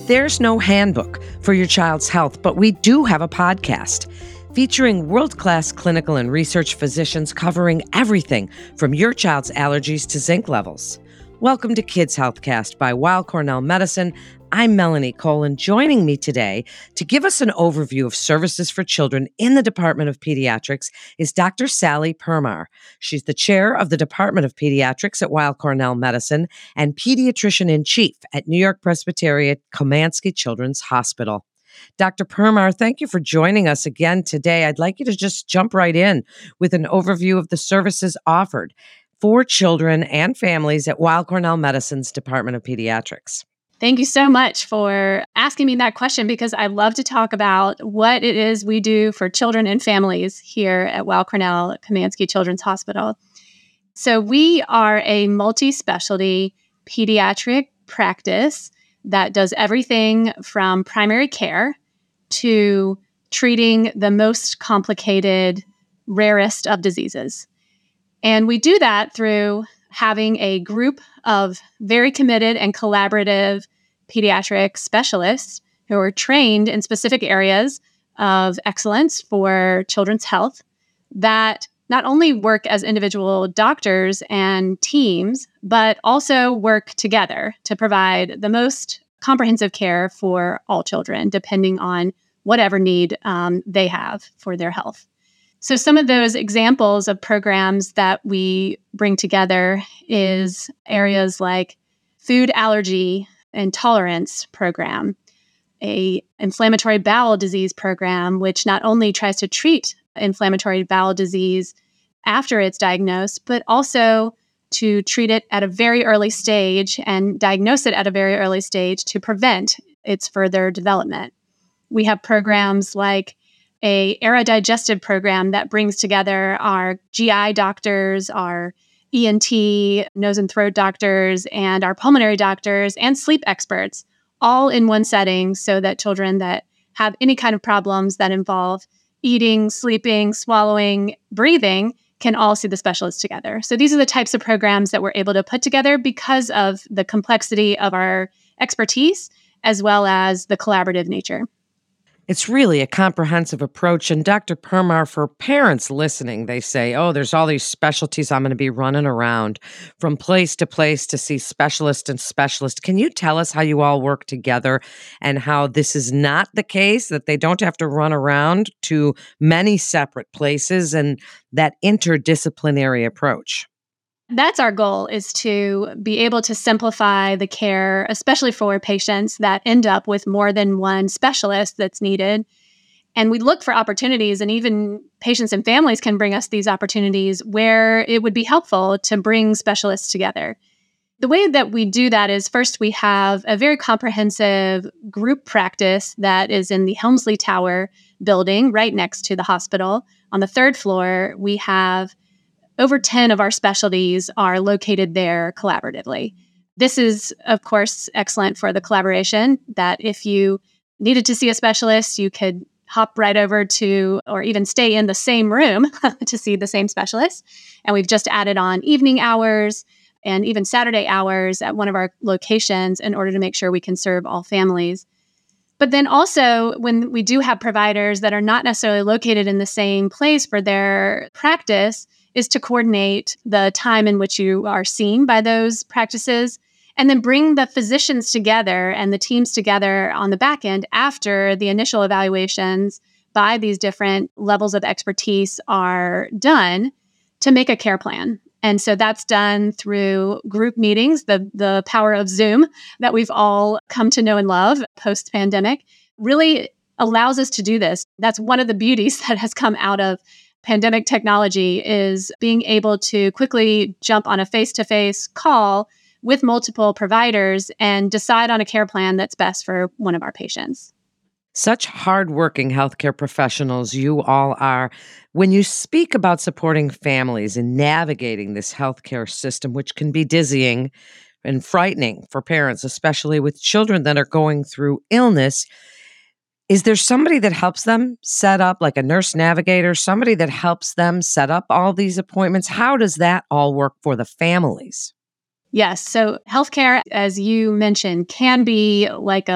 There's no handbook for your child's health, but we do have a podcast featuring world-class clinical and research physicians covering everything from your child's allergies to zinc levels. Welcome to Kids Healthcast by Weill Cornell Medicine. I'm Melanie Colin. Joining me today to give us an overview of services for children in the Department of Pediatrics is Dr. Sally Permar. She's the chair of the Department of Pediatrics at Weill Cornell Medicine and pediatrician-in-chief at New York Presbyterian Komansky Children's Hospital. Dr. Permar, thank you for joining us again today. I'd like you to just jump right in with an overview of the services offered for children and families at Weill Cornell Medicine's Department of Pediatrics. Thank you so much for asking me that question, because I love to talk about what it is we do for children and families here at Weill Cornell Komansky Children's Hospital. So we are a multi-specialty pediatric practice that does everything from primary care to treating the most complicated, rarest of diseases. And we do that through having a group of very committed and collaborative pediatric specialists who are trained in specific areas of excellence for children's health that not only work as individual doctors and teams, but also work together to provide the most comprehensive care for all children, depending on whatever need they have for their health. So some of those examples of programs that we bring together is areas like food allergy and tolerance program, a inflammatory bowel disease program, which not only tries to treat inflammatory bowel disease after it's diagnosed, but also to treat it at a very early stage and diagnose it at a very early stage to prevent its further development. We have programs like a ERA digestive program that brings together our GI doctors, our ENT, nose and throat doctors, and our pulmonary doctors and sleep experts, all in one setting so that children that have any kind of problems that involve eating, sleeping, swallowing, breathing can all see the specialists together. So these are the types of programs that we're able to put together because of the complexity of our expertise as well as the collaborative nature. It's really a comprehensive approach. And Dr. Permar, for parents listening, they say, oh, there's all these specialties. I'm going to be running around from place to see specialist and specialist. Can you tell us how you all work together and how this is not the case, that they don't have to run around to many separate places and that interdisciplinary approach? That's our goal, is to be able to simplify the care, especially for patients that end up with more than one specialist that's needed. And we look for opportunities, and even patients and families can bring us these opportunities where it would be helpful to bring specialists together. The way that we do that is, first, we have a very comprehensive group practice that is in the Helmsley Tower building right next to the hospital. On the third floor, we have over 10 of our specialties are located there collaboratively. This is, of course, excellent for the collaboration, that if you needed to see a specialist, you could hop right over to, or even stay in the same room to see the same specialist. And we've just added on evening hours and even Saturday hours at one of our locations in order to make sure we can serve all families. But then also, when we do have providers that are not necessarily located in the same place for their practice, is to coordinate the time in which you are seen by those practices, and then bring the physicians together and the teams together on the back end after the initial evaluations by these different levels of expertise are done to make a care plan. And so that's done through group meetings, the power of Zoom that we've all come to know and love post-pandemic really allows us to do this. That's one of the beauties that has come out of pandemic technology, is being able to quickly jump on a face-to-face call with multiple providers and decide on a care plan that's best for one of our patients. Such hardworking healthcare professionals you all are. When you speak about supporting families and navigating this healthcare system, which can be dizzying and frightening for parents, especially with children that are going through illness, is there somebody that helps them set up, like a nurse navigator, somebody that helps them set up all these appointments? How does that all work for the families? Yes. So healthcare, as you mentioned, can be like a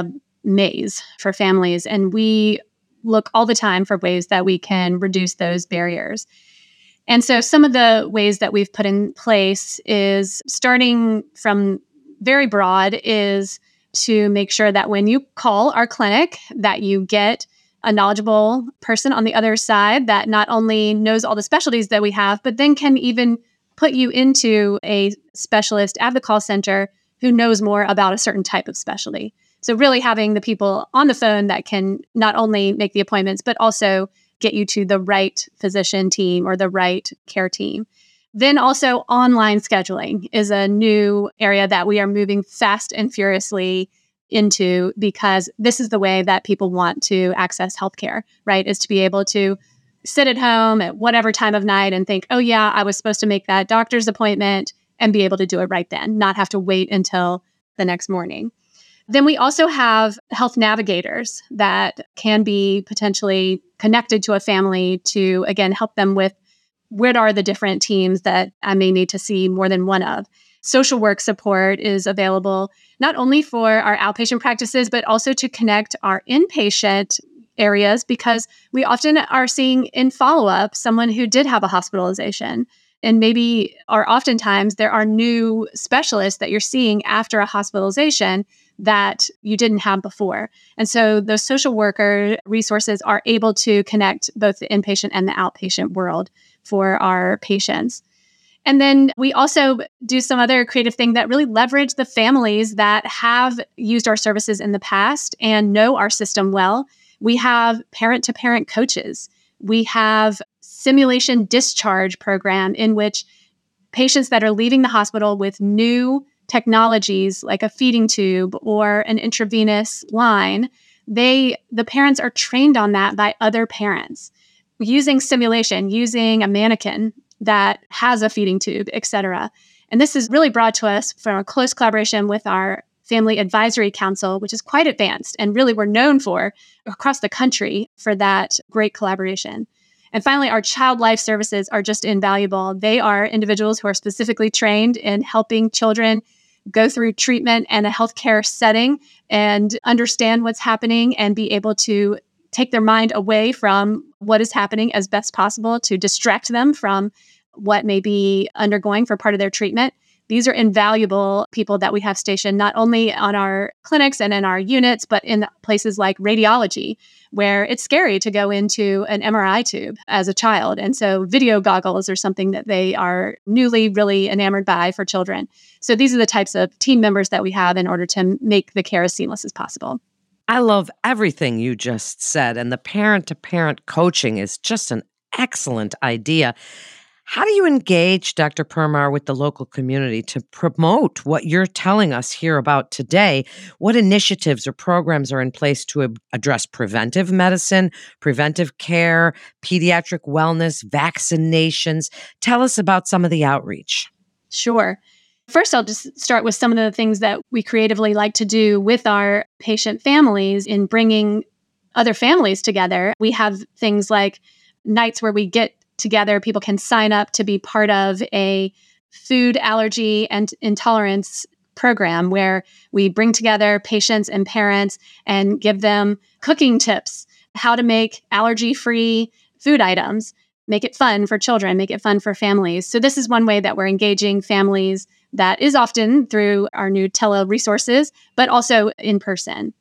maze for families. And we look all the time for ways that we can reduce those barriers. And so some of the ways that we've put in place is starting from very broad is to make sure that when you call our clinic, that you get a knowledgeable person on the other side that not only knows all the specialties that we have, but then can even put you into a specialist at the call center who knows more about a certain type of specialty. So really having the people on the phone that can not only make the appointments, but also get you to the right physician team or the right care team. Then also online scheduling is a new area that we are moving fast and furiously into because this is the way that people want to access healthcare, right? Is to be able to sit at home at whatever time of night and think, oh yeah, I was supposed to make that doctor's appointment and be able to do it right then, not have to wait until the next morning. Then we also have health navigators that can be potentially connected to a family to, again, help them with what are the different teams that I may need to see more than one of. Social work support is available not only for our outpatient practices, but also to connect our inpatient areas because we often are seeing in follow-up someone who did have a hospitalization. And maybe, or oftentimes, there are new specialists that you're seeing after a hospitalization that you didn't have before. And so those social worker resources are able to connect both the inpatient and the outpatient world for our patients. And then we also do some other creative thing that really leverage the families that have used our services in the past and know our system well. We have parent-to-parent coaches. We have simulation discharge program in which patients that are leaving the hospital with new technologies like a feeding tube or an intravenous line, the parents are trained on that by other parents using simulation, using a mannequin that has a feeding tube, et cetera. And this is really brought to us from a close collaboration with our Family Advisory Council, which is quite advanced and really we're known for across the country for that great collaboration. And finally, our child life services are just invaluable. They are individuals who are specifically trained in helping children go through treatment and a healthcare setting and understand what's happening and be able to take their mind away from what is happening as best possible to distract them from what may be undergoing for part of their treatment. These are invaluable people that we have stationed not only on our clinics and in our units, but in places like radiology, where it's scary to go into an MRI tube as a child. And so video goggles are something that they are newly really enamored by for children. So these are the types of team members that we have in order to make the care as seamless as possible. I love everything you just said, and the parent-to-parent coaching is just an excellent idea. How do you engage, Dr. Permar, with the local community to promote what you're telling us here about today? What initiatives or programs are in place to address preventive medicine, preventive care, pediatric wellness, vaccinations? Tell us about some of the outreach. Sure. First, I'll just start with some of the things that we creatively like to do with our patient families in bringing other families together. We have things like nights where we get together. People can sign up to be part of a food allergy and intolerance program where we bring together patients and parents and give them cooking tips, how to make allergy-free food items, make it fun for children, make it fun for families. So this is one way that we're engaging families that is often through our new tele resources, but also in person.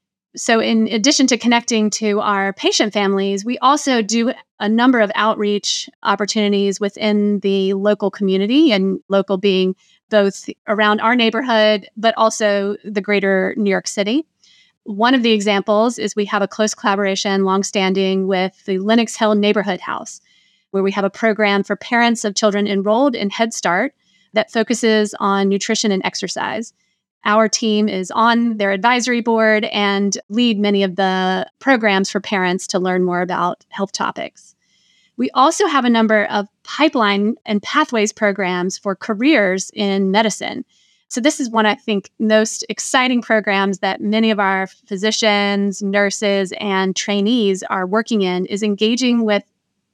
So in addition to connecting to our patient families, we also do a number of outreach opportunities within the local community, and local being both around our neighborhood, but also the greater New York City. One of the examples is we have a close collaboration longstanding with the Lenox Hill Neighborhood House, where we have a program for parents of children enrolled in Head Start that focuses on nutrition and exercise. Our team is on their advisory board and lead many of the programs for parents to learn more about health topics. We also have a number of pipeline and pathways programs for careers in medicine. So this is one, I think, most exciting programs that many of our physicians, nurses, and trainees are working in, is engaging with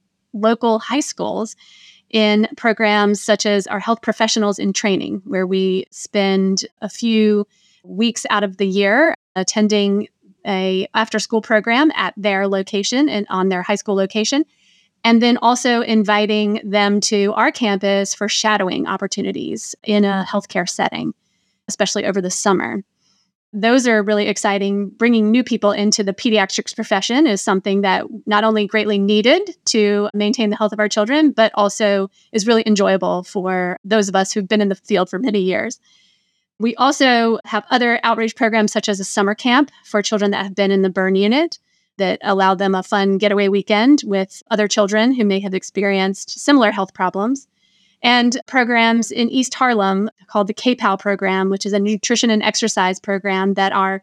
local high schools in programs such as our health professionals in training, where we spend a few weeks out of the year attending a after-school program at their location and on their high school location. And then also inviting them to our campus for shadowing opportunities in a healthcare setting, especially over the summer. Those are really exciting. Bringing new people into the pediatrics profession is something that not only greatly needed to maintain the health of our children, but also is really enjoyable for those of us who've been in the field for many years. We also have other outreach programs such as a summer camp for children that have been in the burn unit that allow them a fun getaway weekend with other children who may have experienced similar health problems. And programs in East Harlem called the KPAL program, which is a nutrition and exercise program that our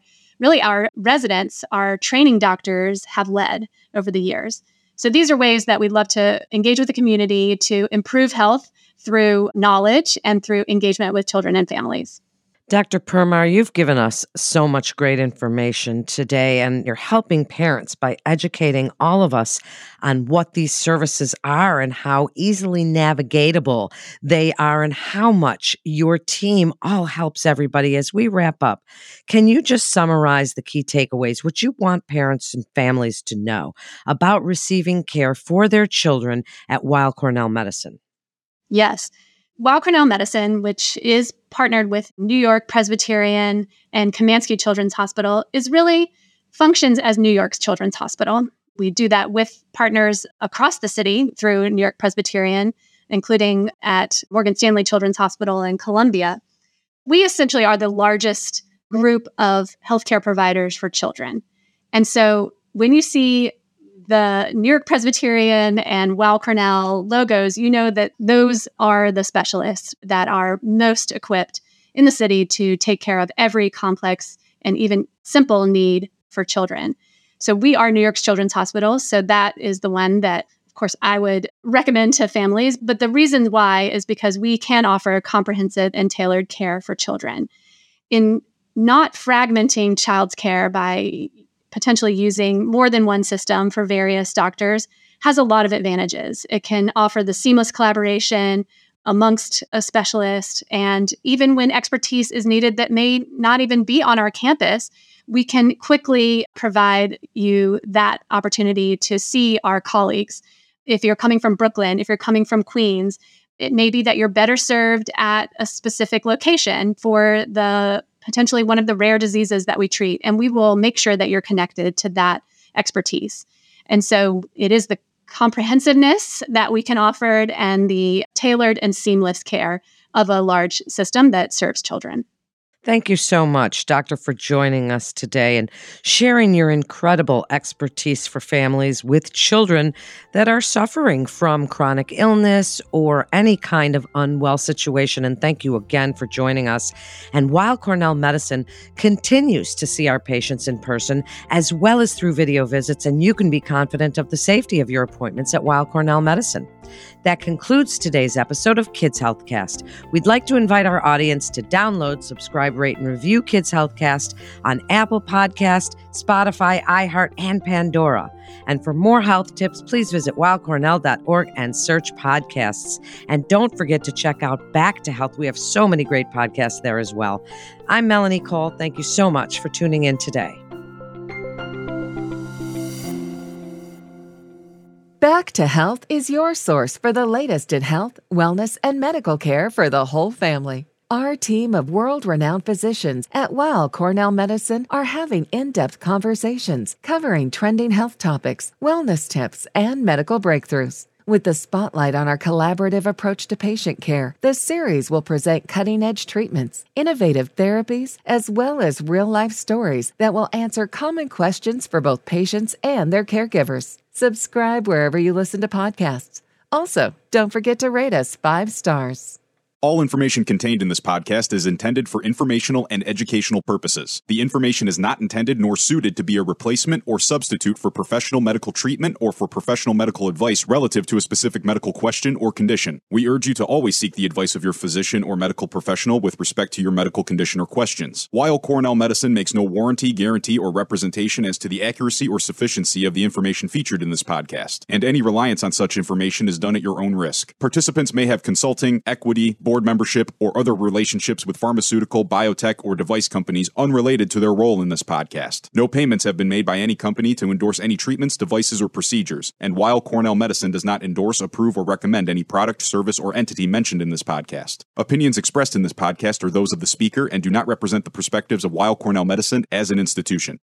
residents, our training doctors have led over the years. So these are ways that we'd love to engage with the community to improve health through knowledge and through engagement with children and families. Dr. Permar, you've given us so much great information today, and you're helping parents by educating all of us on what these services are and how easily navigatable they are and how much your team all helps everybody. As we wrap up, can you just summarize the key takeaways, what you want parents and families to know about receiving care for their children at Weill Cornell Medicine? Yes. Weill Cornell Medicine, which is partnered with New York Presbyterian and Kamansky Children's Hospital, functions as New York's Children's Hospital. We do that with partners across the city through New York Presbyterian, including at Morgan Stanley Children's Hospital in Columbia. We essentially are the largest group of healthcare providers for children. And so when you see the New York Presbyterian and Weill Cornell logos, you know that those are the specialists that are most equipped in the city to take care of every complex and even simple need for children. So we are New York's Children's Hospital. So that is the one that, of course, I would recommend to families. But the reason why is because we can offer comprehensive and tailored care for children. In not fragmenting child's care by potentially using more than one system for various doctors has a lot of advantages. It can offer the seamless collaboration amongst a specialist. And even when expertise is needed that may not even be on our campus, we can quickly provide you that opportunity to see our colleagues. If you're coming from Brooklyn, if you're coming from Queens, it may be that you're better served at a specific location for the potentially one of the rare diseases that we treat, and we will make sure that you're connected to that expertise. And so it is the comprehensiveness that we can offer and the tailored and seamless care of a large system that serves children. Thank you so much, Doctor, for joining us today and sharing your incredible expertise for families with children that are suffering from chronic illness or any kind of unwell situation. And thank you again for joining us. And Weill Cornell Medicine continues to see our patients in person as well as through video visits, and you can be confident of the safety of your appointments at Weill Cornell Medicine. That concludes today's episode of Kids Healthcast. We'd like to invite our audience to download, subscribe, rate, and review Kids Healthcast on Apple Podcast, Spotify, iHeart, and Pandora. And for more health tips, please visit weillcornell.org and search podcasts. And don't forget to check out Back to Health. We have so many great podcasts there as well. I'm Melanie Cole. Thank you so much for tuning in today. Back to Health is your source for the latest in health, wellness, and medical care for the whole family. Our team of world-renowned physicians at Weill Cornell Medicine are having in-depth conversations covering trending health topics, wellness tips, and medical breakthroughs. With the spotlight on our collaborative approach to patient care, the series will present cutting-edge treatments, innovative therapies, as well as real-life stories that will answer common questions for both patients and their caregivers. Subscribe wherever you listen to podcasts. Also, don't forget to rate us 5 stars. All information contained in this podcast is intended for informational and educational purposes. The information is not intended nor suited to be a replacement or substitute for professional medical treatment or for professional medical advice relative to a specific medical question or condition. We urge you to always seek the advice of your physician or medical professional with respect to your medical condition or questions. Weill Cornell Medicine makes no warranty, guarantee, or representation as to the accuracy or sufficiency of the information featured in this podcast, and any reliance on such information is done at your own risk. Participants may have consulting, equity, board membership, or other relationships with pharmaceutical, biotech, or device companies unrelated to their role in this podcast. No payments have been made by any company to endorse any treatments, devices, or procedures, and Weill Cornell Medicine does not endorse, approve, or recommend any product, service, or entity mentioned in this podcast. Opinions expressed in this podcast are those of the speaker and do not represent the perspectives of Weill Cornell Medicine as an institution.